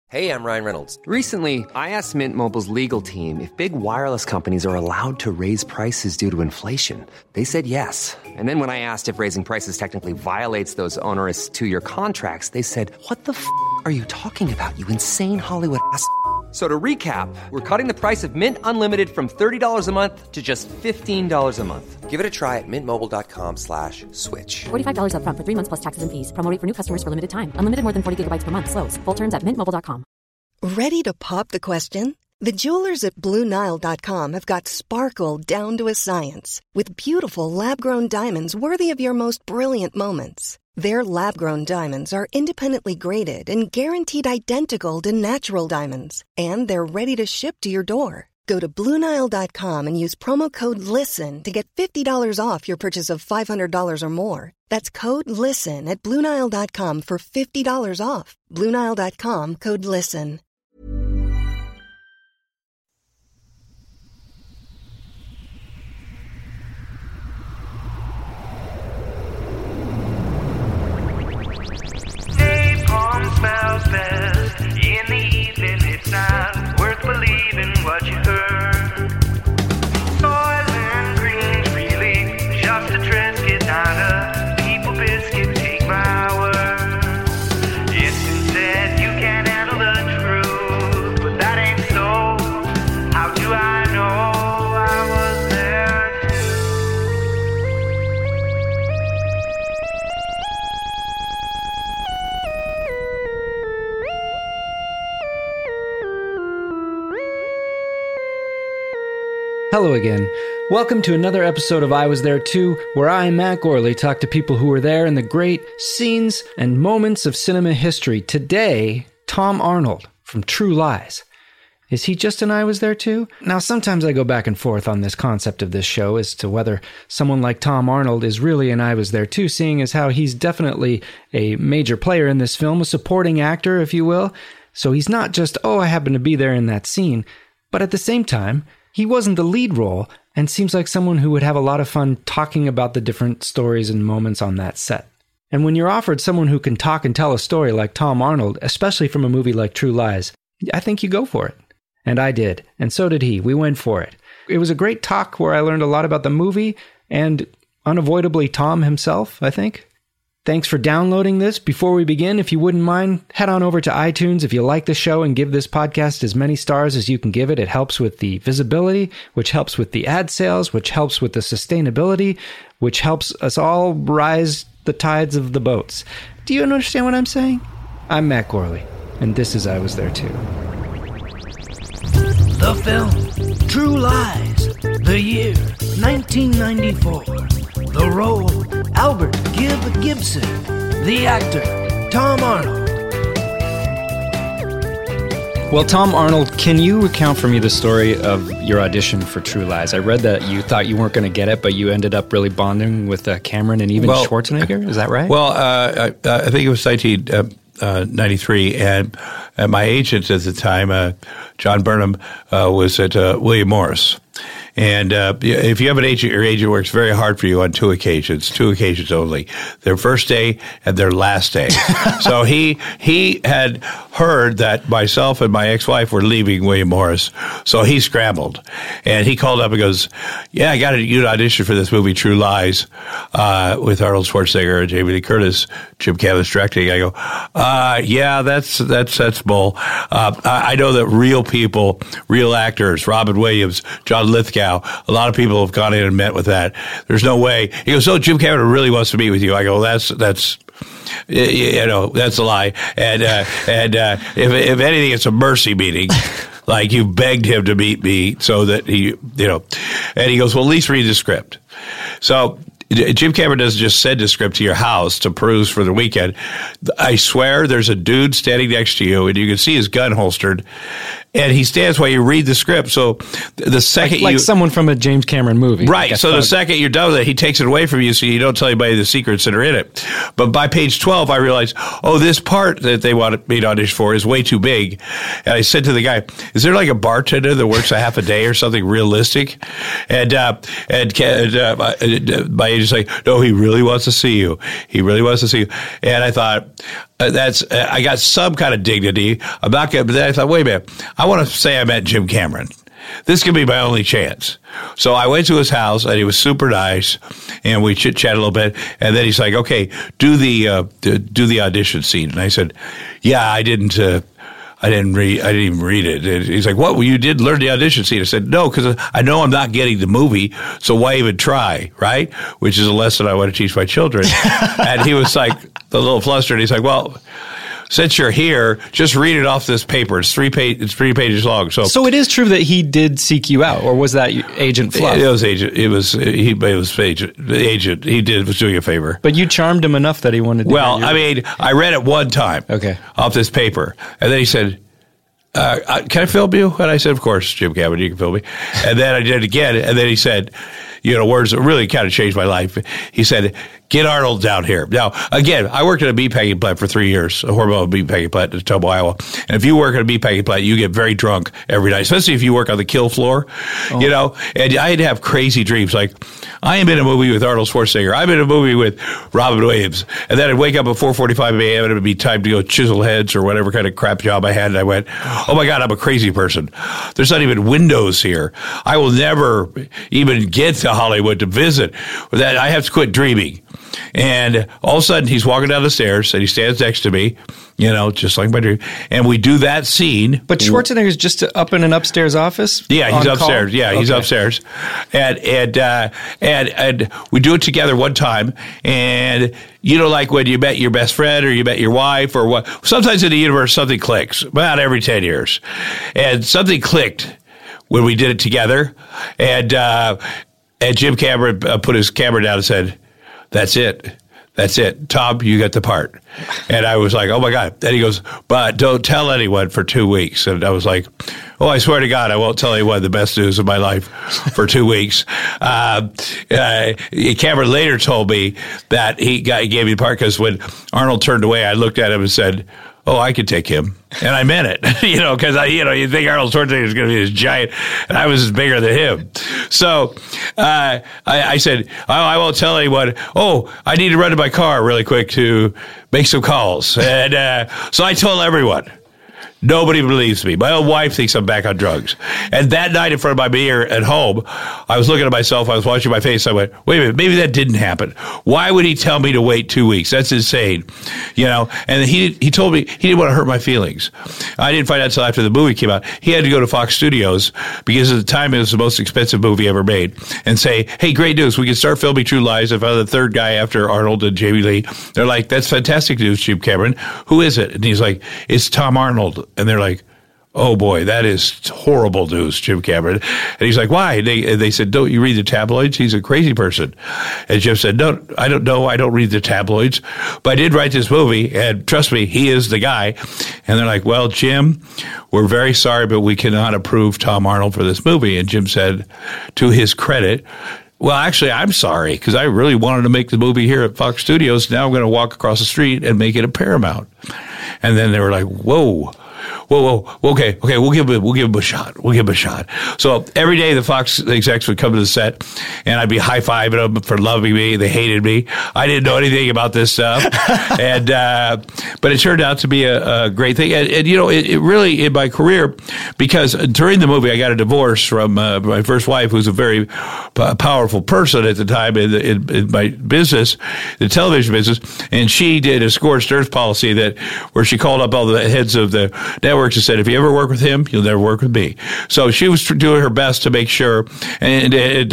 Hey, I'm Ryan Reynolds. Recently, I asked Mint Mobile's legal team if big wireless companies are allowed to raise prices due to inflation. They said yes. And then when I asked if raising prices technically violates those onerous two-year contracts, they said, "What the f*** are you talking about, you insane Hollywood ass?" So to recap, we're cutting the price of Mint Unlimited from $30 a month to just $15 a month. Give it a try at mintmobile.com/switch. $45 up front for 3 months plus taxes and fees. Promo rate for new customers for limited time. Unlimited more than 40 gigabytes per month. Slows full terms at mintmobile.com. Ready to pop the question? The jewelers at BlueNile.com have got sparkle down to a science with beautiful lab-grown diamonds worthy of your most brilliant moments. Their lab-grown diamonds are independently graded and guaranteed identical to natural diamonds, and they're ready to ship to your door. Go to BlueNile.com and use promo code LISTEN to get $50 off your purchase of $500 or more. That's code LISTEN at BlueNile.com for $50 off. BlueNile.com, code LISTEN. Smells best in the evening. It's not worth believing what you heard. Soil and green's really just a Triscuit, not a people biscuit. Take my word. It's been said you can't handle the truth, but that ain't so. How do I know I was there Hello again. Welcome to another episode of I Was There Too, where I, Matt Gorley, talk to people who were there in the great scenes and moments of cinema history. Today, Tom Arnold from True Lies. Is he just an I Was There Too? Now, sometimes I go back and forth on this concept of this show as to whether someone like Tom Arnold is really an I Was There Too, seeing as how he's definitely a major player in this film, a supporting actor, if you will. So he's not just, oh, I happen to be there in that scene, but at the same time, he wasn't the lead role and seems like someone who would have a lot of fun talking about the different stories and moments on that set. And when you're offered someone who can talk and tell a story like Tom Arnold, especially from a movie like True Lies, I think you go for it. And I did. And so did he. We went for it. It was a great talk where I learned a lot about the movie and unavoidably Tom himself, I think. Thanks for downloading this. Before we begin, if you wouldn't mind, head on over to iTunes if you like the show and give this podcast as many stars as you can give it. It helps with the visibility, which helps with the ad sales, which helps with the sustainability, which helps us all rise the tides of the boats. Do you understand what I'm saying? I'm Matt Gorley, and this is I Was There Too. The film, True Lies, the year, 1994. The role, Albert Gibb Gibson. The actor, Tom Arnold. Well, Tom Arnold, can you recount for me the story of your audition for True Lies? I read that you thought you weren't going to get it, but you ended up really bonding with Cameron and even Schwarzenegger. Is that right? Well, I think it was 1993, and my agent at the time, John Burnham, was at William Morris. And if you have an agent, your agent works very hard for you on two occasions only, their first day and their last day. So he had heard that myself and my ex-wife were leaving William Morris, so he scrambled. And he called up and goes, yeah, I got you to audition for this movie, True Lies, with Arnold Schwarzenegger and Jamie Lee Curtis, Jim Cavis directing. I go, yeah, that's bull. I know that real people, real actors, Robin Williams, John Lithgow, a lot of people have gone in and met with that. There's no way. He goes, so Jim Cameron really wants to meet with you. I go, that's that's a lie. And if anything, it's a mercy meeting. Like you begged him to meet me so that he, and he goes, well, at least read the script. So Jim Cameron doesn't just send a script to your house to peruse for the weekend. I swear there's a dude standing next to you and you can see his gun holstered and he stands while you read the script. So the second like someone from a James Cameron movie. Right. So the second you're done with it, he takes it away from you so you don't tell anybody the secrets that are in it. But by page 12, I realized, this part that they wanted me to audition for is way too big. And I said to the guy, is there like a bartender that works a half a day or something realistic? And my agent's like, no, he really wants to see you. He really wants to see you. And I thought, I got some kind of dignity. I'm not going to, but then I thought, wait a minute. I want to say I met Jim Cameron. This could be my only chance. So I went to his house, and he was super nice, and we chit-chat a little bit. And then he's like, okay, do the audition scene. And I said, yeah, I didn't even read it. And he's like, what? Well, you did learn the audition scene. I said, no, because I know I'm not getting the movie, so why even try, right? Which is a lesson I want to teach my children. And he was like, a little flustered. He's like, well, since you're here, just read it off this paper. It's 3 pages long. So it is true that he did seek you out, or was that Agent Fluff? It was agent. It was agent. The agent. He was doing a favor. But you charmed him enough that he wanted to. Well, I mean, I read it one time. Okay. Off this paper, and then he said, "Can I film you?" And I said, "Of course, Jim Cameron, you can film me." And then I did it again, and then he said, words that really kind of changed my life. He said, get Arnold down here. Now, again, I worked at a meatpacking plant for 3 years, a hormone meatpacking plant in Tobo, Iowa. And if you work at a meatpacking plant, you get very drunk every night, especially if you work on the kill floor, And I had to have crazy dreams. Like, I am in a movie with Arnold Schwarzenegger. I'm in a movie with Robin Williams. And then I'd wake up at 4:45 a.m. and it would be time to go chisel heads or whatever kind of crap job I had. And I went, oh, my God, I'm a crazy person. There's not even windows here. I will never even get to Hollywood to visit. I have to quit dreaming. And all of a sudden, he's walking down the stairs, and he stands next to me, just like my dream. And we do that scene. But Schwarzenegger's just up in an upstairs office? Yeah, he's upstairs. Call? Yeah, he's upstairs. And we do it together one time. And like when you met your best friend or you met your wife or what. Sometimes in the universe, something clicks. About every 10 years. And something clicked when we did it together. And Jim Cameron put his camera down and said, that's it. Tom, you got the part. And I was like, oh, my God. Then he goes, but don't tell anyone for 2 weeks. And I was like, oh, I swear to God, I won't tell anyone the best news of my life for 2 weeks. Cameron later told me that he gave me the part because when Arnold turned away, I looked at him and said, oh, I could take him. And I meant it, because you think Arnold Schwarzenegger is going to be this giant, and I was bigger than him. So I said, I won't tell anyone. Oh, I need to run to my car really quick to make some calls. And so I told everyone. Nobody believes me. My own wife thinks I'm back on drugs. And that night in front of my mirror at home, I was looking at myself. I was watching my face. I went, wait a minute, maybe that didn't happen. Why would he tell me to wait 2 weeks? That's insane. And he told me he didn't want to hurt my feelings. I didn't find out until after the movie came out. He had to go to Fox Studios because at the time it was the most expensive movie ever made and say, hey, great news. We can start filming True Lies. I found the third guy after Arnold and Jamie Lee. They're like, that's fantastic news, Jim Cameron. Who is it? And he's like, it's Tom Arnold. And they're like, oh, boy, that is horrible news, Jim Cameron. And he's like, why? They said, don't you read the tabloids? He's a crazy person. And Jim said, no, I don't know. I don't read the tabloids. But I did write this movie, and trust me, he is the guy. And they're like, well, Jim, we're very sorry, but we cannot approve Tom Arnold for this movie. And Jim said, to his credit, well, actually, I'm sorry, because I really wanted to make the movie here at Fox Studios. Now I'm going to walk across the street and make it a Paramount. And then they were like, whoa, okay, we'll give him a shot. So every day the Fox execs would come to the set, and I'd be high-fiving them for loving me. They hated me. I didn't know anything about this stuff, but it turned out to be a great thing. And it really, in my career, because during the movie I got a divorce from my first wife, who's a very powerful person at the time in my business, the television business, and she did a scorched earth policy where she called up all the heads of the networks and said, if you ever work with him, you'll never work with me. So she was doing her best to make sure. And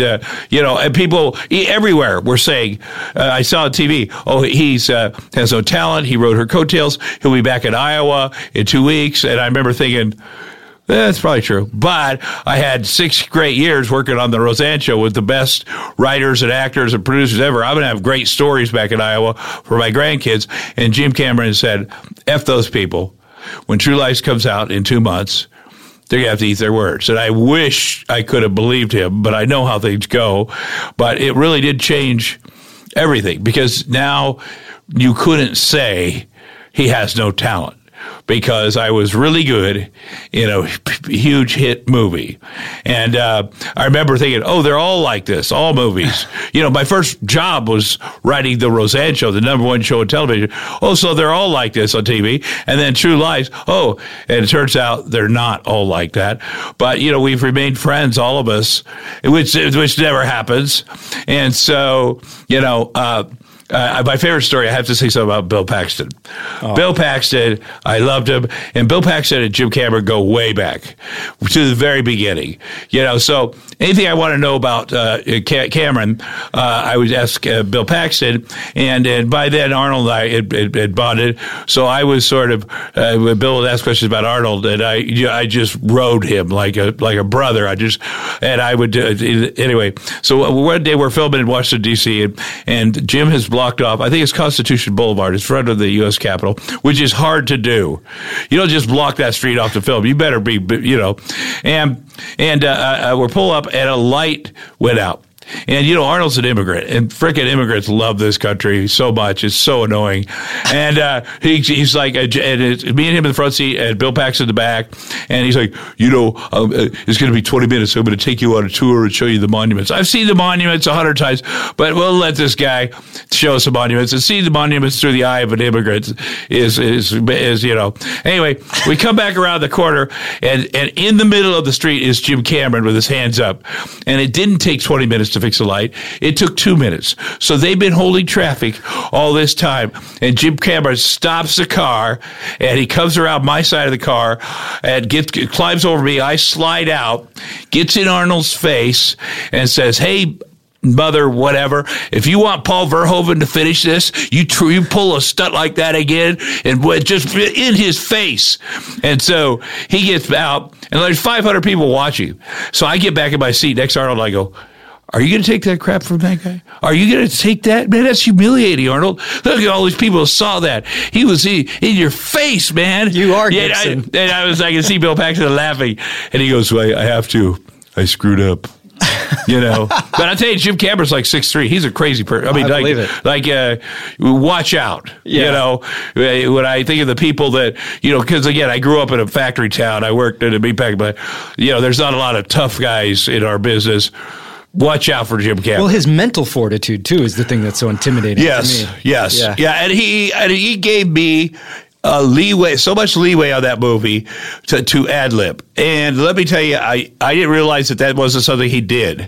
people everywhere were saying, I saw on TV, oh, he's has no talent. He rode her coattails. He'll be back in Iowa in 2 weeks. And I remember thinking, that's probably true. But I had 6 great years working on the Roseanne Show with the best writers and actors and producers ever. I'm going to have great stories back in Iowa for my grandkids. And Jim Cameron said, F those people. When True Lies comes out in 2 months, they're going to have to eat their words. And I wish I could have believed him, but I know how things go. But it really did change everything, because now you couldn't say he has no talent. because I was really good in a huge hit movie. And I remember thinking, oh, they're all like this, all movies. My first job was writing the Roseanne Show, the #1 show on television. Oh, so they're all like this on TV. And then True Lies. Oh, and it turns out they're not all like that. But, we've remained friends, all of us, which never happens. And so, my favorite story, I have to say something about Bill Paxton. Oh. Bill Paxton, I loved him. And Bill Paxton and Jim Cameron go way back to the very beginning. So anything I want to know about Cameron, I would ask Bill Paxton. And by then, Arnold and I had bonded. So I was sort of, when Bill would ask questions about Arnold, and I just rode him like a brother. I would anyway. So one day we're filming in Washington, D.C., and Jim has blocked off, I think it's Constitution Boulevard. It's in front of the U.S. Capitol, which is hard to do. You don't just block that street off the film. You better be, And we're pulling up, and a light went out. And, Arnold's an immigrant, and frickin' immigrants love this country so much. It's so annoying. And he's like, and it's me and him in the front seat, and Bill Paxton in the back. And he's like, it's going to be 20 minutes. So I'm going to take you on a tour and show you the monuments. I've seen the monuments 100 times, but we'll let this guy show us the monuments. And see the monuments through the eye of an immigrant is Anyway, we come back around the corner, and in the middle of the street is Jim Cameron with his hands up. And it didn't take 20 minutes to fix the light. It took 2 minutes. So they've been holding traffic all this time. And Jim Cameron stops the car, and he comes around my side of the car and climbs over me. I slide out, gets in Arnold's face, and says, "Hey, mother, whatever. If you want Paul Verhoeven to finish this, you pull a stunt like that again," and just in his face. And so he gets out, and there's 500 people watching. So I get back in my seat next to Arnold, and I go, "Are you going to take that crap from that guy? Are you going to take that? Man, that's humiliating, Arnold. Look at all these people who saw that. He was in your face, man." You are Gibson. I can see Bill Paxton laughing. And he goes, "Well, I have to. I screwed up." But I tell you, Jim Cameron's like 6'3". He's a crazy person. I mean, I believe it. Watch out. Yeah. When I think of the people that, because again, I grew up in a factory town. I worked in a meat packing, but, there's not a lot of tough guys in our business. Watch out for Jim Cameron. Well, his mental fortitude too is the thing that's so intimidating. Yes, to me. yes, yeah. And he gave me so much leeway on that movie to ad lib. And let me tell you, I didn't realize that wasn't something he did.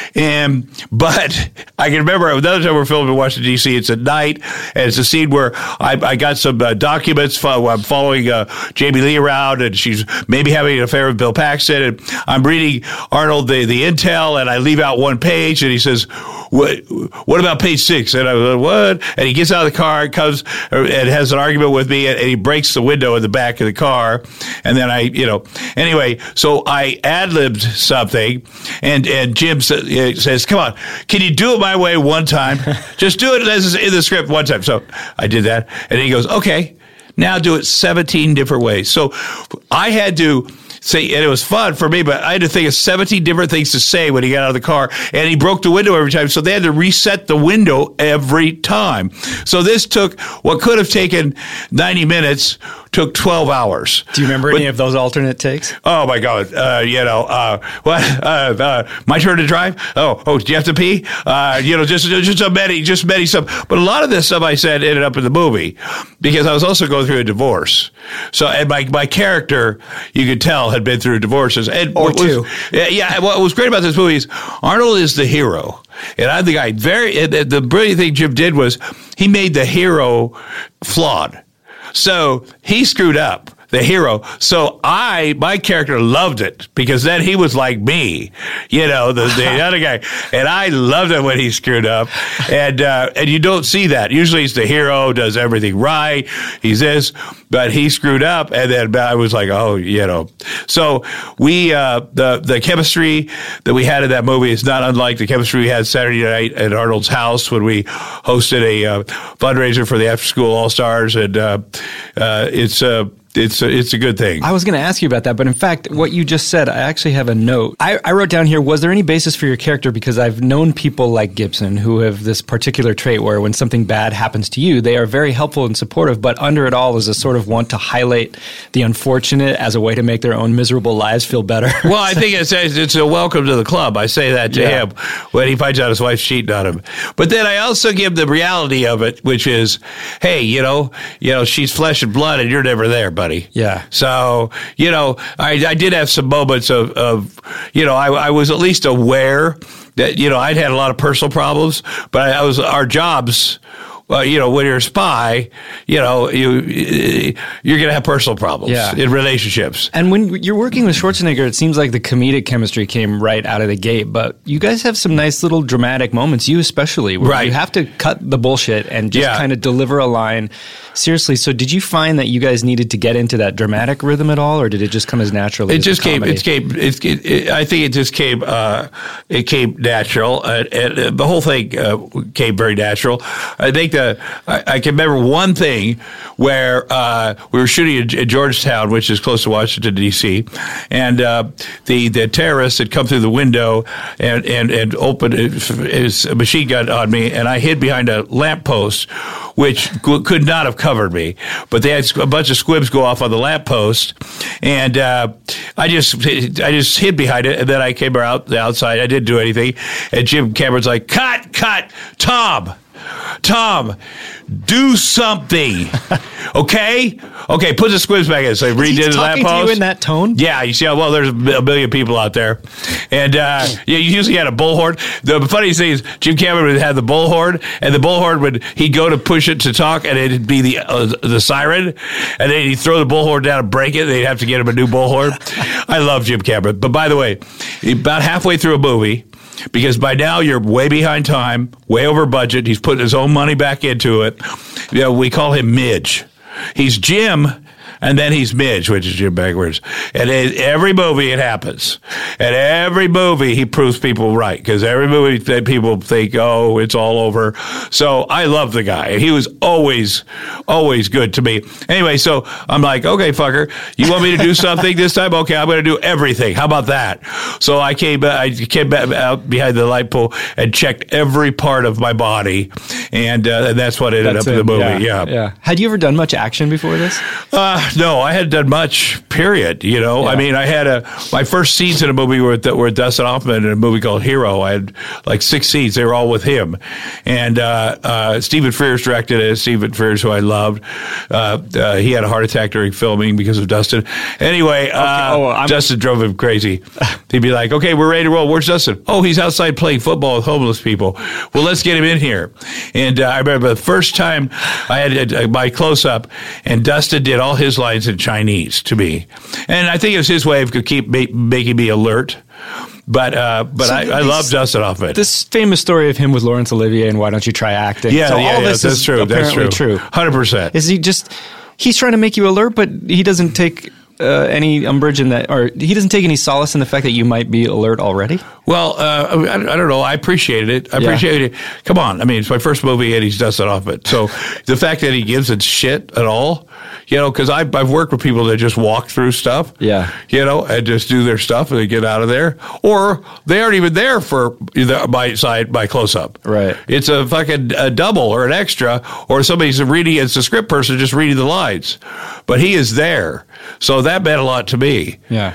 But I can remember another time we're filming in Washington, D.C. It's at night, and it's a scene where I got some documents. I'm following Jamie Lee around, and she's maybe having an affair with Bill Paxton. And I'm reading Arnold the intel, and I leave out one page, and he says, "What about page 6? And I was like, "What?" And he gets out of the car and comes and has an argument with me, and he breaks the window in the back of the car. And then anyway, so I ad-libbed something, and Jim says, "Come on, can you do it my way one time? Just do it as in the script one time." So I did that, and he goes, "Okay, now do it 17 different ways." So I had to say, and it was fun for me, but I had to think of 17 different things to say when he got out of the car, and he broke the window every time, so they had to reset the window every time. So this took, what could have taken 90 minutes, took 12 hours. Do you remember any of those alternate takes? Oh my God. My turn to drive? Oh, do you have to pee? Just many stuff. But a lot of this stuff I said ended up in the movie, because I was also going through a divorce. So, and my character, you could tell, had been through divorces. Or two. Yeah. What was great about this movie is Arnold is the hero. And I'm the guy. The brilliant thing Jim did was he made the hero flawed. So he screwed up, the hero. So my character loved it, because then he was like me, the other guy. And I loved it when he screwed up. And you don't see that. Usually it's the hero, does everything right. He's this, but he screwed up. And then I was like, So we, the chemistry that we had in that movie is not unlike the chemistry we had Saturday night at Arnold's house when we hosted a fundraiser for the After School All-Stars. And it's a good thing. I was going to ask you about that, but in fact, what you just said, I actually have a note. I wrote down here, was there any basis for your character? Because I've known people like Gibson who have this particular trait where when something bad happens to you, they are very helpful and supportive, but under it all is a sort of want to highlight the unfortunate as a way to make their own miserable lives feel better. Well, I think it's a welcome to the club. I say that to him when he finds out his wife's cheating on him. But then I also give the reality of it, which is, hey, you know, she's flesh and blood and you're never there, buddy. Yeah. So, I did have some moments of I was at least aware that, I'd had a lot of personal problems, but our jobs, when you're a spy, you're going to have personal problems in relationships. And when you're working with Schwarzenegger, it seems like the comedic chemistry came right out of the gate. But you guys have some nice little dramatic moments, you especially, where you have to cut the bullshit and just kind of deliver a line seriously. So did you find that you guys needed to get into that dramatic rhythm at all, or did it just come as naturally? I think it just came. It came natural, and the whole thing came very natural. I think I can remember one thing where we were shooting in Georgetown, which is close to Washington D.C., and the terrorist had come through the window and opened his machine gun on me, and I hid behind a lamppost, which could not have covered me. But they had a bunch of squibs go off on the lamppost, and I just hid behind it, and then I came out the outside. I didn't do anything, and Jim Cameron's like, cut, Tom, do something. Okay, put the squibs back in. So I redid the lamppost. To you in that tone? Yeah, you see, well, there's a million people out there, and you usually had a bullhorn. The funniest thing is Jim Cameron would have the bullhorn, and the bullhorn he'd go to push it to talk, and it'd be the siren, and then he'd throw the bullhorn down and break it. And they'd have to get him a new bullhorn. I love Jim Cameron, but by the way, about halfway through a movie, because by now you're way behind time, way over budget. He's putting his own money back into it. We call him Midge. He's Jim, and then he's Midge, which is Jim backwards. And every movie it happens. And every movie he proves people right, because every movie that people think, oh, it's all over. So I love the guy. And he was always good to me. Anyway, so I'm like, okay, fucker, you want me to do something this time? Okay, I'm going to do everything. How about that? So I came out behind the light pole and checked every part of my body. And that's what ended up in the movie. Yeah. Had you ever done much action before this? No, I hadn't done much, period. I mean, I had my first scenes in a movie were Dustin Hoffman in a movie called Hero. I had like 6 scenes. They were all with him. And Stephen Frears directed it. Stephen Frears, who I loved. He had a heart attack during filming because of Dustin. Anyway, Dustin drove him crazy. He'd be like, okay, we're ready to roll. Where's Dustin? Oh, he's outside playing football with homeless people. Well, let's get him in here. And I remember the first time I had my close-up, and Dustin did all his lines in Chinese to me, and I think it was his way of making me alert. But I love Dustin Hoffman. This famous story of him with Laurence Olivier and Why Don't You Try Acting? Yeah, so all this is true. That's true. 100%. Is he's trying to make you alert, but he doesn't take any umbrage in that, or he doesn't take any solace in the fact that you might be alert already? Well, I don't know. I appreciated it. I appreciated it. Come on. I mean, it's my first movie and he's Dustin Hoffman. So the fact that he gives it shit at all, because I've worked with people that just walk through stuff, and just do their stuff and they get out of there. Or they aren't even there for my close-up. Right. It's a fucking double or an extra, or somebody's reading, it's a script person just reading the lines. But he is there. So that meant a lot to me. Yeah.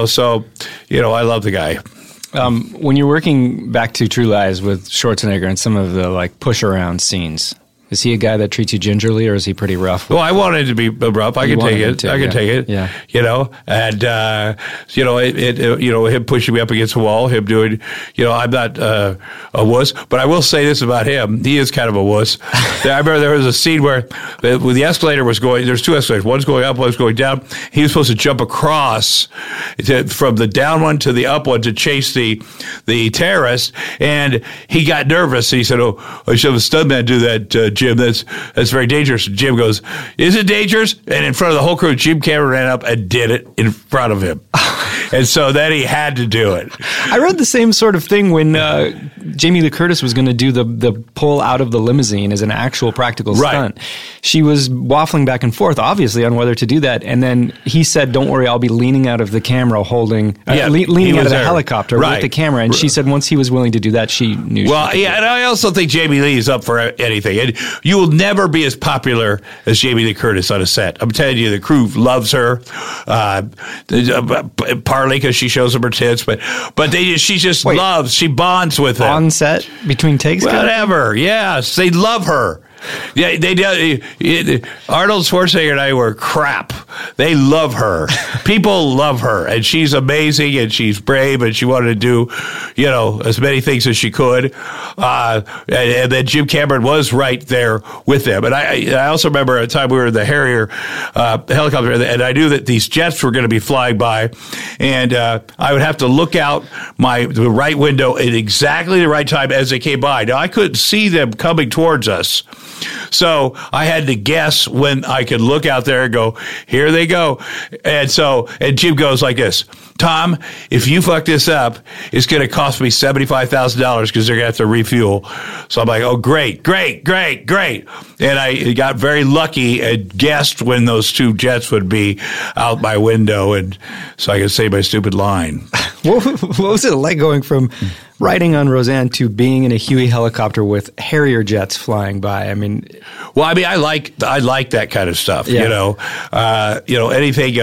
I love the guy. When you're working back to True Lies with Schwarzenegger and some of the push around scenes, is he a guy that treats you gingerly, or is he pretty rough? Well, I wanted to be rough. I can take it. I can take it. Yeah. And him pushing me up against the wall, him doing, I'm not a wuss, but I will say this about him: he is kind of a wuss. I remember there was a scene where the escalator was going. There's 2 escalators. One's going up, one's going down. He was supposed to jump across from the down one to the up one to chase the terrorist, and he got nervous. And he said, "Oh, I should have a stuntman do that." Jim, that's very dangerous. And Jim goes, is it dangerous? And in front of the whole crew, Jim Cameron ran up and did it in front of him. And so then he had to do it. I read the same sort of thing when Jamie Lee Curtis was going to do the pull out of the limousine as an actual practical stunt. She was waffling back and forth, obviously, on whether to do that. And then he said, "Don't worry, I'll be leaning out of the camera, leaning out of the helicopter with the camera." And she said once he was willing to do that, she knew. Well, and I also think Jamie Lee is up for anything. And you will never be as popular as Jamie Lee Curtis on a set. I'm telling you, the crew loves her. Partly because she shows them her tits, but she just loves. She bonds with them on set between takes. Whatever. Yes, they love her. Yeah, they do. Arnold Schwarzenegger and I were crap. They love her. People love her, and she's amazing, and she's brave, and she wanted to do, as many things as she could. And then Jim Cameron was right there with them. And I also remember a time we were in the Harrier helicopter, and I knew that these jets were going to be flying by, and I would have to look out the right window at exactly the right time as they came by. Now, I couldn't see them coming towards us. So I had to guess when I could look out there and go, here they go. And Jim goes like this, "Tom, if you fuck this up, it's going to cost me $75,000 because they're going to have to refuel." So I'm like, oh, great. And I got very lucky and guessed when those two jets would be out my window, and so I could say my stupid line. What was it like going from riding on Roseanne to being in a Huey helicopter with Harrier jets flying by? I mean, I like that kind of stuff. Yeah. Anything.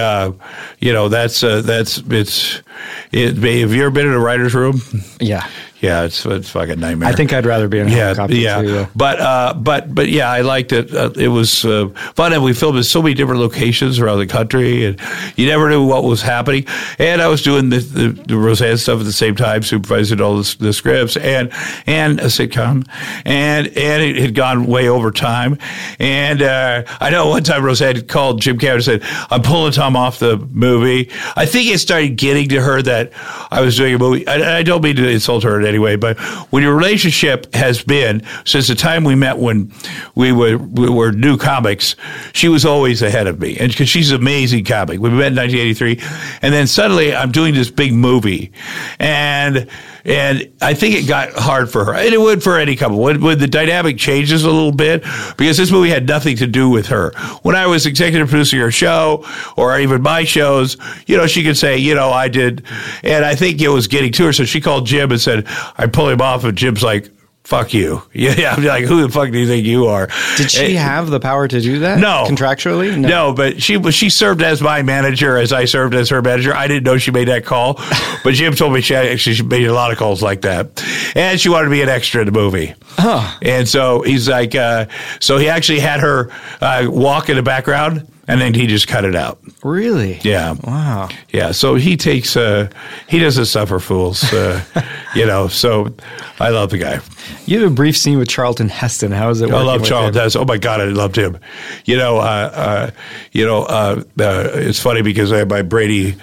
Have you ever been in a writer's room? Yeah. Yeah, it's fucking nightmare. I think I'd rather be in a helicopter too. But I liked it. It was fun, and we filmed in so many different locations around the country, and you never knew what was happening. And I was doing the Roseanne stuff at the same time, supervising all the scripts and a sitcom, and it had gone way over time. And I know one time Roseanne called Jim Cameron and said, "I'm pulling Tom off the movie." I think it started getting to her that I was doing a movie. I don't mean to insult her anyway, but when your relationship has been since the time we met when we were new comics, she was always ahead of me, and because she's an amazing comic. We met in 1983, and then suddenly I'm doing this big movie, and I think it got hard for her, and it would for any couple. When the dynamic changes a little bit, because this movie had nothing to do with her. When I was executive producing her show, or even my shows, she could say, I did, and I think it was getting to her, so she called Jim and said, "I pull him off," and Jim's like, "Fuck you." Yeah, I'm like, who the fuck do you think you are? Did she have the power to do that? No. Contractually? No, but she served as my manager as I served as her manager. I didn't know she made that call, but Jim told me she made a lot of calls like that. And she wanted to be an extra in the movie. Huh. And so he's like, so he actually had her walk in the background, and then he just cut it out. Really? Yeah. Wow. Yeah. So he takes, he doesn't suffer fools, so I love the guy. You have a brief scene with Charlton Heston. How is it working? I love Charlton Heston. Oh my God, I loved him. It's funny because I have my Brady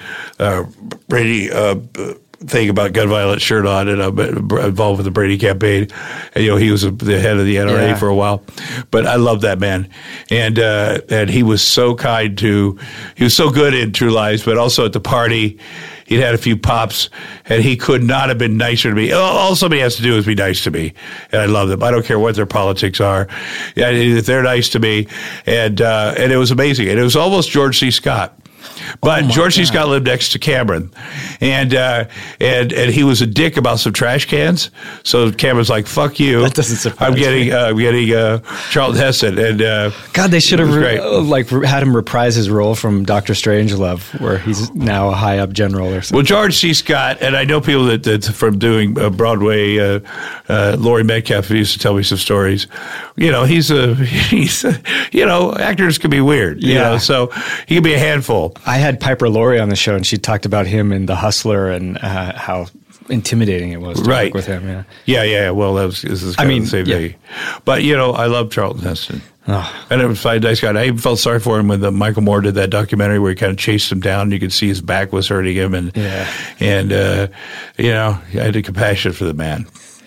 thing about gun violence shirt on, and I'm involved with the Brady campaign. And, he was the head of the NRA for a while, but I love that man. And he was so he was so good in True Lies, but also at the party, he'd had a few pops, and he could not have been nicer to me. All somebody has to do is be nice to me, and I love them. I don't care what their politics are. They're nice to me, and it was amazing. And it was almost George C. Scott. But George C. Scott lived next to Cameron, and he was a dick about some trash cans. So Cameron's like, "Fuck you." That doesn't surprise me. I'm getting Charlton Heston, and God, they should have had him reprise his role from Dr. Strangelove, where he's now a high up general or something. Well, George C. Scott, and I know people that from doing Broadway. Laurie Metcalf used to tell me some stories. He's actors can be weird. So he can be a handful. I had Piper Laurie on the show, and she talked about him in The Hustler and how intimidating it was to work with him. Yeah. Well, this is kind of the same thing. But I love Charlton Heston. Oh. And it was a nice guy. I even felt sorry for him when Michael Moore did that documentary where he kind of chased him down. You could see his back was hurting him, and I had a compassion for the man.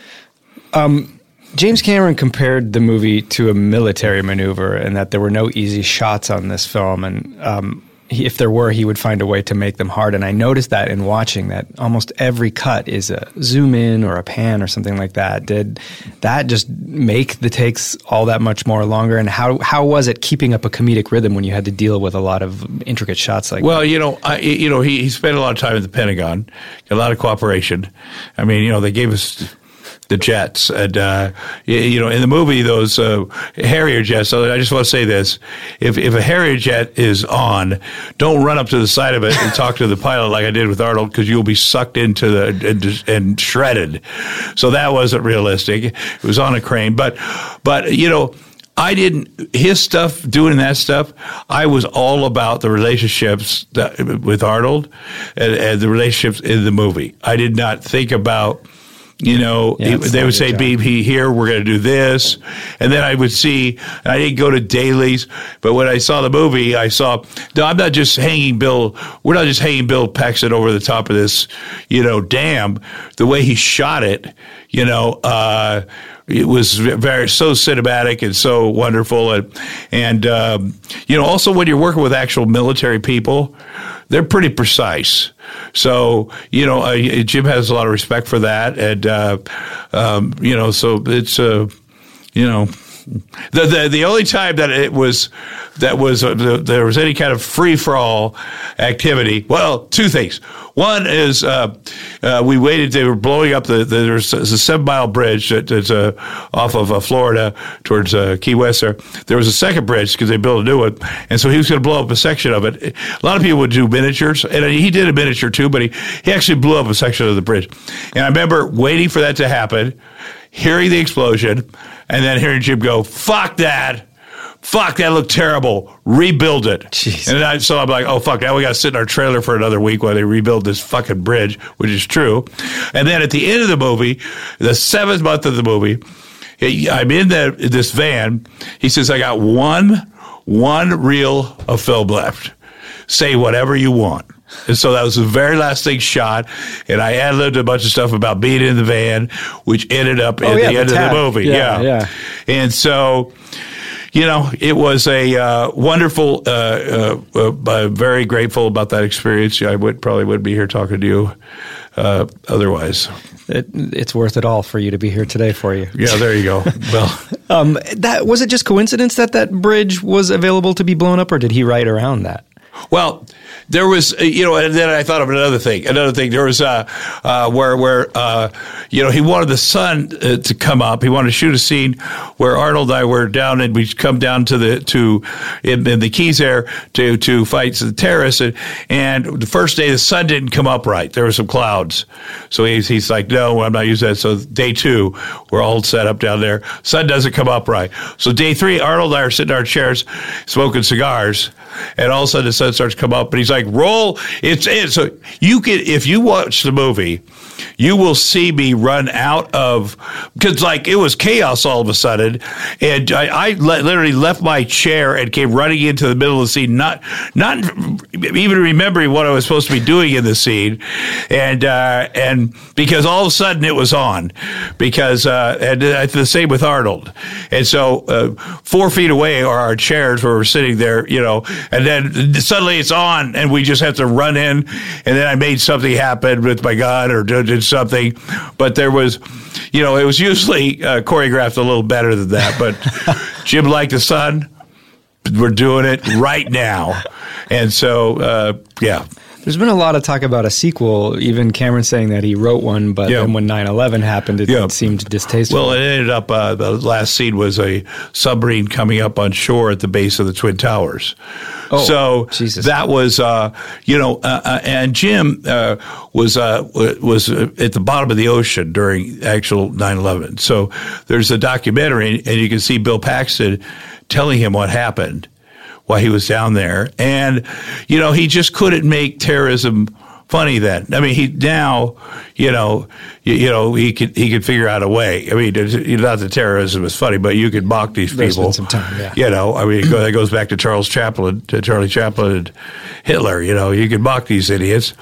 James Cameron compared the movie to a military maneuver, and that there were no easy shots on this film. And if there were, he would find a way to make them hard. And I noticed that in watching that almost every cut is a zoom in or a pan or something like that. Did that just make the takes all that much more longer? And how was it keeping up a comedic rhythm when you had to deal with a lot of intricate shots like that? He spent a lot of time at the Pentagon, a lot of cooperation. I mean, they gave us the jets, and in the movie, those Harrier jets. So I just want to say this: if a Harrier jet is on, don't run up to the side of it and talk to the pilot like I did with Arnold, because you'll be sucked into and shredded. So that wasn't realistic. It was on a crane, but I didn't, his stuff, doing that stuff, I was all about the relationships with Arnold and the relationships in the movie. I did not think about, they would say, "Be here, we're going to do this." And then I would see, and I didn't go to dailies, but when I saw the movie, I saw, no, we're not just hanging Bill Paxton over the top of this, dam. The way he shot it, it was so cinematic and so wonderful. And also when you're working with actual military people, they're pretty precise. So, Jim has a lot of respect for that. And, so it's, the only time that there was any kind of free-for-all activity, well, two things. One is we waited. They were blowing up there's a 7-mile bridge that's off of Florida towards Key West. There was a second bridge because they built a new one, and so he was going to blow up a section of it. A lot of people would do miniatures, and he did a miniature too, but he actually blew up a section of the bridge. And I remember waiting for that to happen, hearing the explosion, and then hearing Jim go, "Fuck that. Fuck, that looked terrible. Rebuild it." Jeez. And so I'm like, oh, fuck, now we got to sit in our trailer for another week while they rebuild this fucking bridge, which is true. And then at the end of the movie, the 7th month of the movie, I'm in this van. He says, "I got one reel of film left. Say whatever you want." And so that was the very last thing shot, and I ad-libbed a bunch of stuff about being in the van, which ended up at the end of the movie. Yeah. And so, it was a wonderful, very grateful about that experience. I probably wouldn't be here talking to you otherwise. It's worth it all for you to be here today for you. Yeah, there you go. Well, was it just coincidence that bridge was available to be blown up, or did he write around that? Well, there was, and then I thought of another thing. There was where he wanted the sun to come up. He wanted to shoot a scene where Arnold and I were down, and we'd come down in the Keys there to fight the terrorists. And the first day the sun didn't come up right. There were some clouds, so he's like, "No, I'm not using that." So day 2, we're all set up down there. Sun doesn't come up right. So day 3, Arnold and I are sitting in our chairs smoking cigars. And all of a sudden the sun starts to come up, and he's like, "Roll!" It's in. So if you watch the movie, you will see me run out of, because it was chaos all of a sudden, and I literally left my chair and came running into the middle of the scene, not even remembering what I was supposed to be doing in the scene, and because all of a sudden it was on, because and the same with Arnold, and so 4 feet away are our chairs where we're sitting there, and then suddenly it's on, and we just have to run in, and then I made something happen with my gun or did something, but there was, it was usually choreographed a little better than that, but Jim liked the sun. We're doing it right now. And so, yeah. There's been a lot of talk about a sequel, even Cameron saying that he wrote one, but then when 9/11 happened, it seemed distasteful. Well, it ended up, the last scene was a submarine coming up on shore at the base of the Twin Towers. Oh, so Jesus. That was, and Jim was at the bottom of the ocean during actual 9/11. So there's a documentary, and you can see Bill Paxton telling him what happened while he was down there. And, he just couldn't make terrorism funny then. I mean, he could figure out a way. I mean, not that terrorism is funny, but you could mock these people. There's been some time, yeah. That goes back to Charlie Chaplin and Hitler. You could mock these idiots.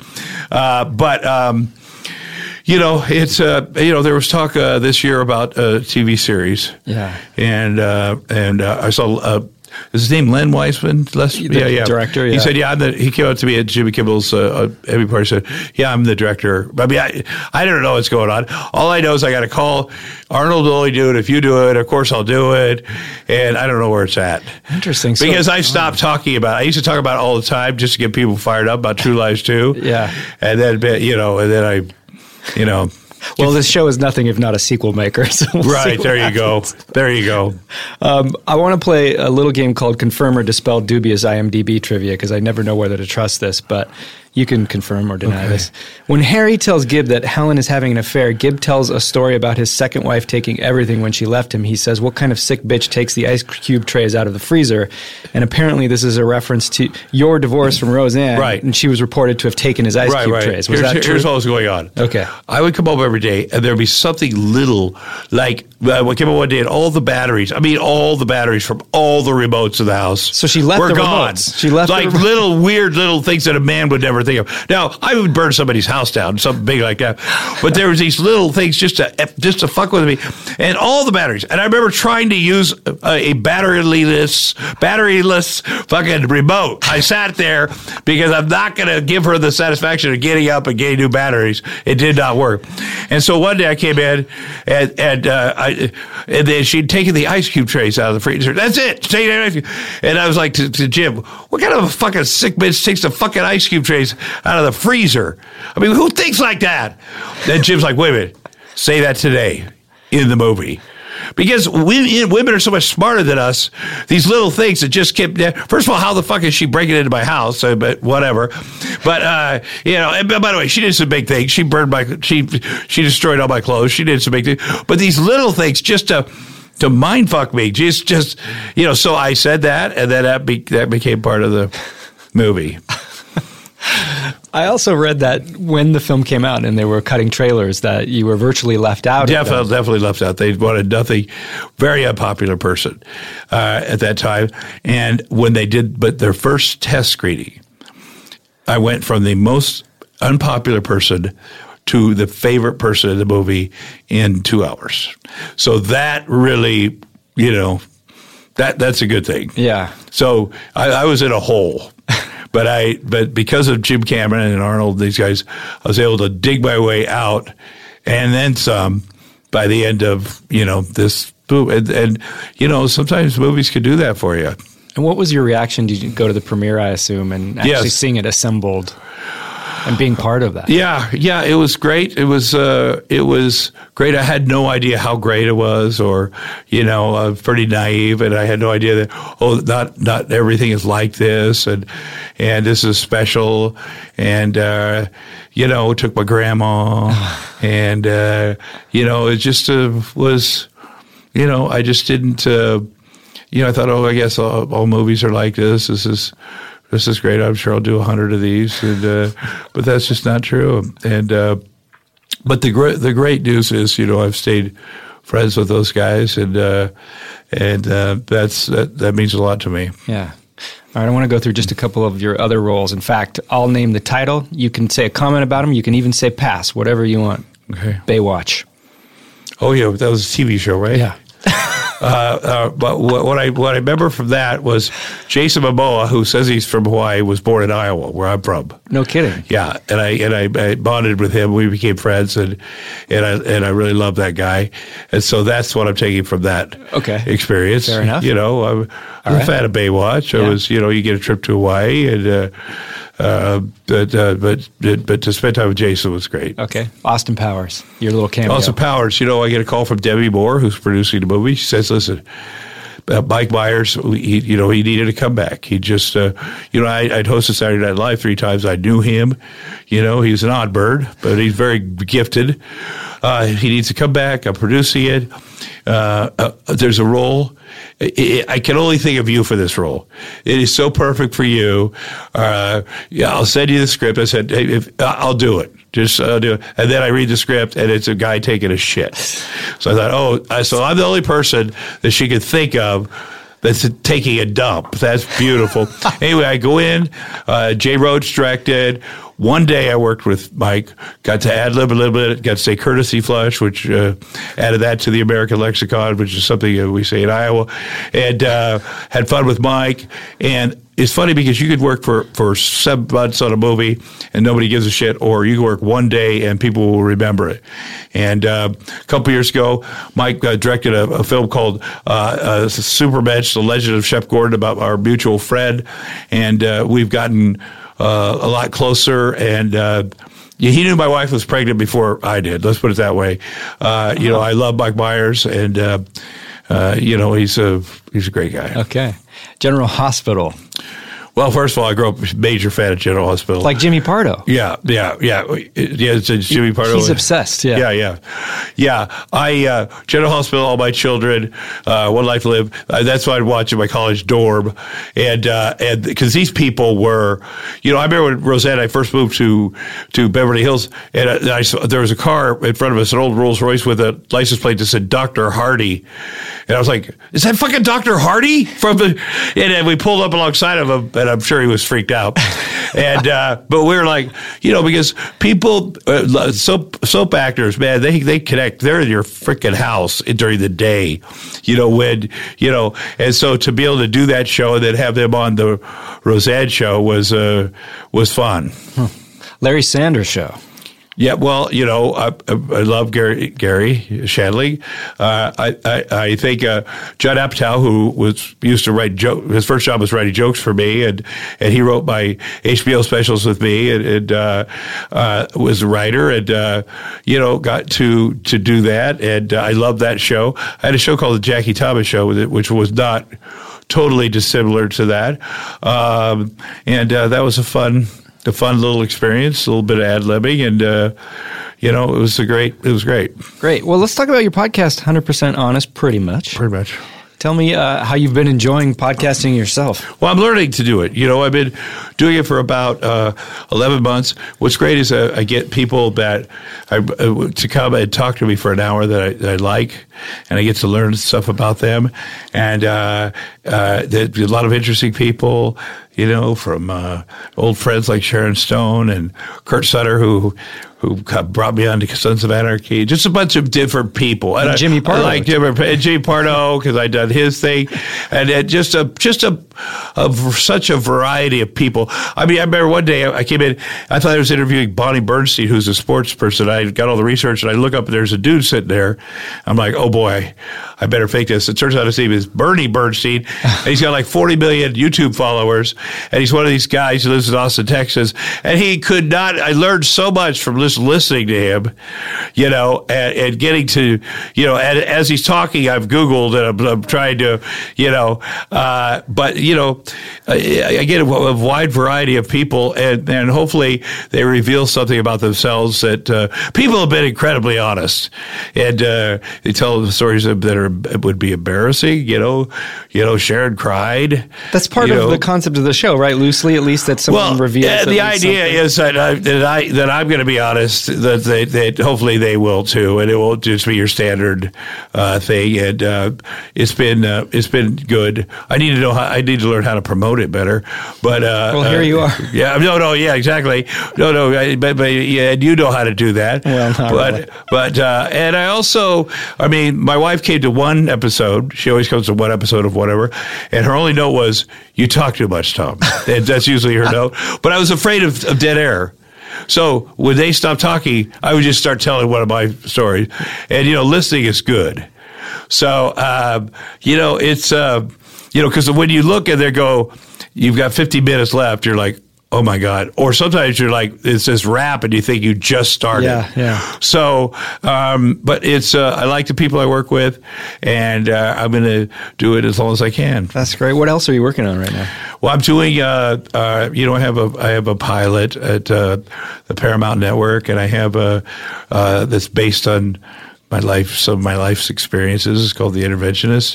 It's there was talk this year about a TV series. Yeah. And I saw is his name Len Wiseman? Director, yeah. He said, he came up to me at Jimmy Kimmel's Emmy party, said, yeah, I'm the director. I mean, I don't know what's going on. All I know is I got to call. Arnold will only do it if you do it. Of course I'll do it. And I don't know where it's at. Interesting. Because I stopped talking about it. I used to talk about it all the time just to get people fired up about True Lies 2. Yeah. And then, Well, this show is nothing if not a sequel maker. So right, there you go. There you go. I want to play a little game called Confirm or Dispel Dubious IMDb Trivia because I never know whether to trust this, but you can confirm or deny this. When Harry tells Gib that Helen is having an affair, Gib tells a story about his second wife taking everything when she left him. He says, what kind of sick bitch takes the ice cube trays out of the freezer? And apparently this is a reference to your divorce from Roseanne. Right. And she was reported to have taken his ice cube trays. Was that true? Here's what was going on. Okay. I would come home every day and there'd be something little like when came home one day and all the batteries from all the remotes of the house So she left were the gone. remotes. She left like the remotes. little weird little things that a man would never think of. Now, I would burn somebody's house down, something big like that. But there was these little things just to fuck with me. And all the batteries. And I remember trying to use a batteryless fucking remote. I sat there because I'm not going to give her the satisfaction of getting up and getting new batteries. It did not work. And so one day I came in and then she'd taken the ice cube trays out of the freezer. That's it. And I was like to Jim, what kind of a fucking sick bitch takes the fucking ice cube trays out of the freezer? I mean, who thinks like that? Then Jim's like, wait a minute, say that today in the movie. Because women are so much smarter than us. These little things that just kept. First of all, how the fuck is she breaking into my house? But whatever. But and by the way, she did some big things. She burned she destroyed all my clothes. She did some big things. But these little things just to mind fuck me. Just So I said that, and then that became part of the movie. I also read that when the film came out and they were cutting trailers that you were virtually left out. Definitely left out. They wanted nothing. Very unpopular person at that time. And when they did, but their first test screening, I went from the most unpopular person to the favorite person in the movie in 2 hours. So that really, that's a good thing. Yeah. So I was in a hole. But because of Jim Cameron and Arnold, these guys, I was able to dig my way out and then some by the end of, this movie. And sometimes movies could do that for you. And what was your reaction? Did you go to the premiere, I assume, and actually seeing it assembled and being part of that? Yeah, it was great. It was great. I had no idea how great it was, or pretty naive, and I had no idea that not everything is like this, and this is special, and took my grandma, and it just was, I just didn't. I thought, I guess all movies are like this. This is great. I'm sure I'll do 100 of these, and but that's just not true. And but the great news is, I've stayed friends with those guys, and that means a lot to me. Yeah. All right, I want to go through just a couple of your other roles. In fact, I'll name the title. You can say a comment about them. You can even say pass, whatever you want. Okay. Baywatch. Oh yeah, that was a TV show, right? Yeah. But what I remember from that was Jason Momoa, who says he's from Hawaii, was born in Iowa, where I'm from. No kidding. Yeah, and I bonded with him. We became friends, and I really love that guy, and so that's what I'm taking from that experience. Fair enough. I'm a fan of Baywatch. I was, you get a trip to Hawaii, and but to spend time with Jason was great. Okay, Austin Powers, your little cameo. Austin Powers, I get a call from Debbie Moore, who's producing the movie. She says, "Listen, Mike Myers, he needed to come back. He just, I'd hosted Saturday Night Live 3 times. I knew him. He's an odd bird, but he's very gifted. He needs to come back. I'm producing it. There's a role. I can only think of you for this role. It is so perfect for you. I'll send you the script." I said, "Hey, I'll do it. Just do it." And then I read the script, and it's a guy taking a shit. So I thought, so I'm the only person that she could think of that's taking a dump. That's beautiful. Anyway, I go in. Jay Roach directed. One day I worked with Mike, got to ad-lib a little bit, got to say courtesy flush, which added that to the American lexicon, which is something we say in Iowa, and had fun with Mike. And it's funny because you could work for 7 months on a movie and nobody gives a shit, or you can work one day and people will remember it. And a couple years ago, Mike directed a film called Supermensch, The Legend of Shep Gordon, about our mutual friend. And we've gotten a lot closer. And he knew my wife was pregnant before I did. Let's put it that way. You know, I love Mike Myers, and you know, he's a great guy. Okay. General Hospital. Well, first of all, I grew up a major fan of General Hospital. Like Jimmy Pardo. Yeah. It's Jimmy Pardo. He's obsessed, Yeah. I, General Hospital, All My Children, One Life to Live. That's what I'd watch in my college dorm. And because these people were, you know, I remember when Roseanne, I first moved to Beverly Hills, and there was a car in front of us, an old Rolls Royce with a license plate that said Dr. Hardy. And I was like, is that fucking Dr. Hardy? And we pulled up alongside of him, and I'm sure he was freaked out. And but we were like, you know, because people, soap actors, man, they connect. They're in your freaking house during the day, you know, when, you know, and so to be able to do that show and then have them on the Roseanne show was fun. Larry Sanders Show. Yeah, well, you know, I love Gary Shandling. I think Judd Apatow, who used to write jokes, his first job was writing jokes for me, and he wrote my HBO specials with me, and was a writer, and you know, got to do that, and I love that show. I had a show called the Jackie Thomas Show, which was not totally dissimilar to that, and that was a fun little experience, a little bit of ad-libbing, and you know, it was great. Great. Well, let's talk about your podcast, 100% Honest, pretty much. Tell me how you've been enjoying podcasting yourself. Well, I'm learning to do it. You know, I've been doing it for about 11 months. What's great is I get people that to come and talk to me for an hour that I like, and I get to learn stuff about them. And there's a lot of interesting people, you know, from old friends like Sharon Stone and Kurt Sutter, who brought me on to Sons of Anarchy. Just a bunch of different people. And Jimmy Pardo. I like Jimmy Pardo because I done his thing, and just such a variety of people. I mean, I remember one day I came in, I thought I was interviewing Bonnie Bernstein, who's a sports person. I got all the research, and I look up, and there's a dude sitting there. I'm like, oh boy, I better fake this. It turns out his name is Bernie Bernstein, and he's got like 40 million YouTube followers, and he's one of these guys who lives in Austin, Texas, and he could not. I learned so much from just listening to him, you know, and getting to, you know, and as he's talking, I've Googled and I'm trying to, you know, but, you know, I get a wide variety of people, and hopefully they reveal something about themselves that people have been incredibly honest, and they tell the stories that would be embarrassing, you know, Sharon cried. That's part of the concept of the show, right? Loosely, at least, that someone reveals. The idea is that I'm going to be honest, that hopefully they will too, and it won't just be your standard thing. And it's been good. I need to learn how to promote it better. But well, here you are. Yeah, yeah, exactly. But yeah, and you know how to do that. Well, not really. But and I also, I mean, my wife came to one episode. She always comes to one episode of whatever, and her only note was, "You talk too much, Tom." And that's usually her note. But I was afraid of dead air. So when they stopped talking, I would just start telling one of my stories. And, you know, listening is good. So, you know, it's, you know, because when you look and they go, you've got 50 minutes left, you're like, oh my God. Or sometimes you're like, it's this rap and you think you just started. Yeah. So, but it's, I like the people I work with, and I'm going to do it as long as I can. That's great. What else are you working on right now? Well, I'm doing, you know, I have a pilot at the Paramount Network, and I have that's based on some of my life's experiences. It's called The Interventionist,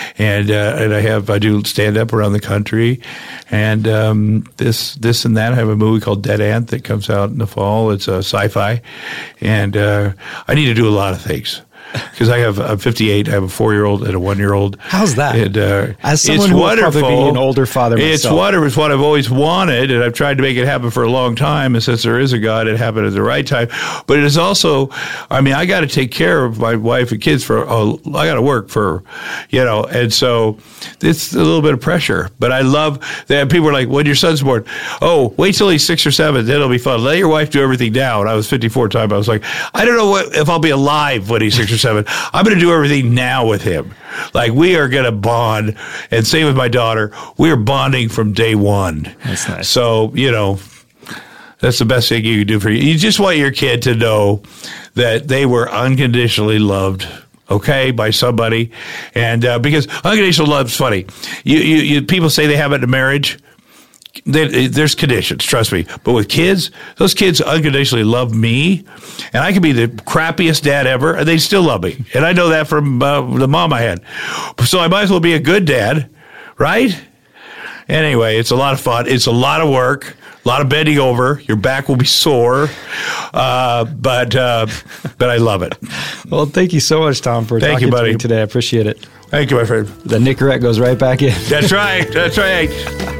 and I do stand up around the country, and this and that. I have a movie called Dead Ant that comes out in the fall. It's a sci-fi, and I need to do a lot of things. because I'm 58. I have a 4-year-old and a 1-year-old. How's that? And, as someone who will probably be an older father myself. It's wonderful. It's what I've always wanted, and I've tried to make it happen for a long time. And since there is a God, it happened at the right time. But it is also, I mean, I got to take care of my wife and kids I got to work for, and so it's a little bit of pressure. But I love that people are like, when your son's born, oh, wait till he's 6 or 7, then it'll be fun. Let your wife do everything now. And I was 54 time. I was like, I don't know if I'll be alive when he's 6 or 7. I'm going to do everything now with him. Like, we are going to bond. And same with my daughter. We are bonding from day one. That's nice. So, that's the best thing you can do for you. You just want your kid to know that they were unconditionally loved, okay, by somebody. And because unconditional love is funny. You people say they have it in marriage. There's conditions, trust me. But with kids, those kids unconditionally love me, and I can be the crappiest dad ever, and they still love me. And I know that from the mom I had. So I might as well be a good dad, right? Anyway, it's a lot of fun. It's a lot of work, a lot of bending over. Your back will be sore, but I love it. Well, thank you so much, Tom, for talking to me today. I appreciate it. Thank you, my friend. The Nicorette goes right back in. That's right. That's right.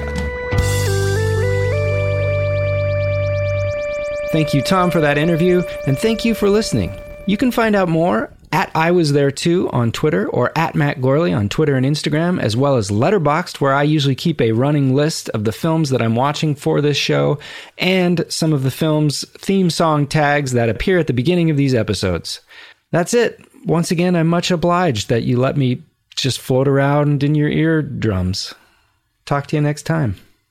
Thank you, Tom, for that interview, and thank you for listening. You can find out more at I Was There Too on Twitter, or at Matt Gorley on Twitter and Instagram, as well as Letterboxd, where I usually keep a running list of the films that I'm watching for this show, and some of the films' theme song tags that appear at the beginning of these episodes. That's it. Once again, I'm much obliged that you let me just float around in your eardrums. Talk to you next time.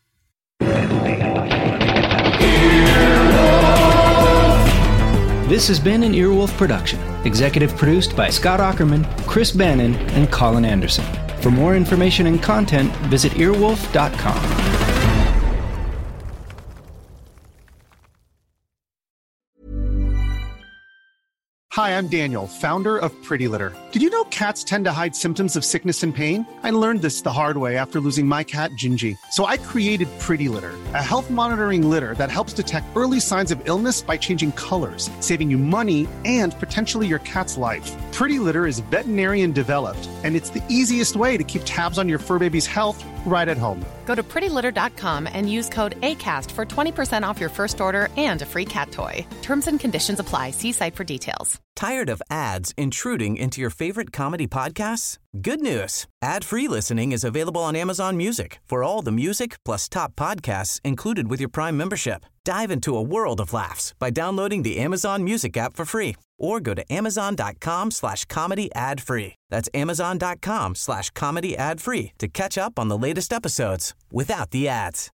This has been an Earwolf production, executive produced by Scott Aukerman, Chris Bannon, and Colin Anderson. For more information and content, visit earwolf.com. Hi, I'm Daniel, founder of Pretty Litter. Did you know cats tend to hide symptoms of sickness and pain? I learned this the hard way after losing my cat, Gingy. So I created Pretty Litter, a health monitoring litter that helps detect early signs of illness by changing colors, saving you money and potentially your cat's life. Pretty Litter is veterinarian developed, and it's the easiest way to keep tabs on your fur baby's health right at home. Go to prettylitter.com and use code ACAST for 20% off your first order and a free cat toy. Terms and conditions apply. See site for details. Tired of ads intruding into your favorite comedy podcasts? Good news. Ad-free listening is available on Amazon Music for all the music plus top podcasts included with your Prime membership. Dive into a world of laughs by downloading the Amazon Music app for free or go to amazon.com/comedy ad-free. That's amazon.com/comedy ad-free to catch up on the latest episodes without the ads.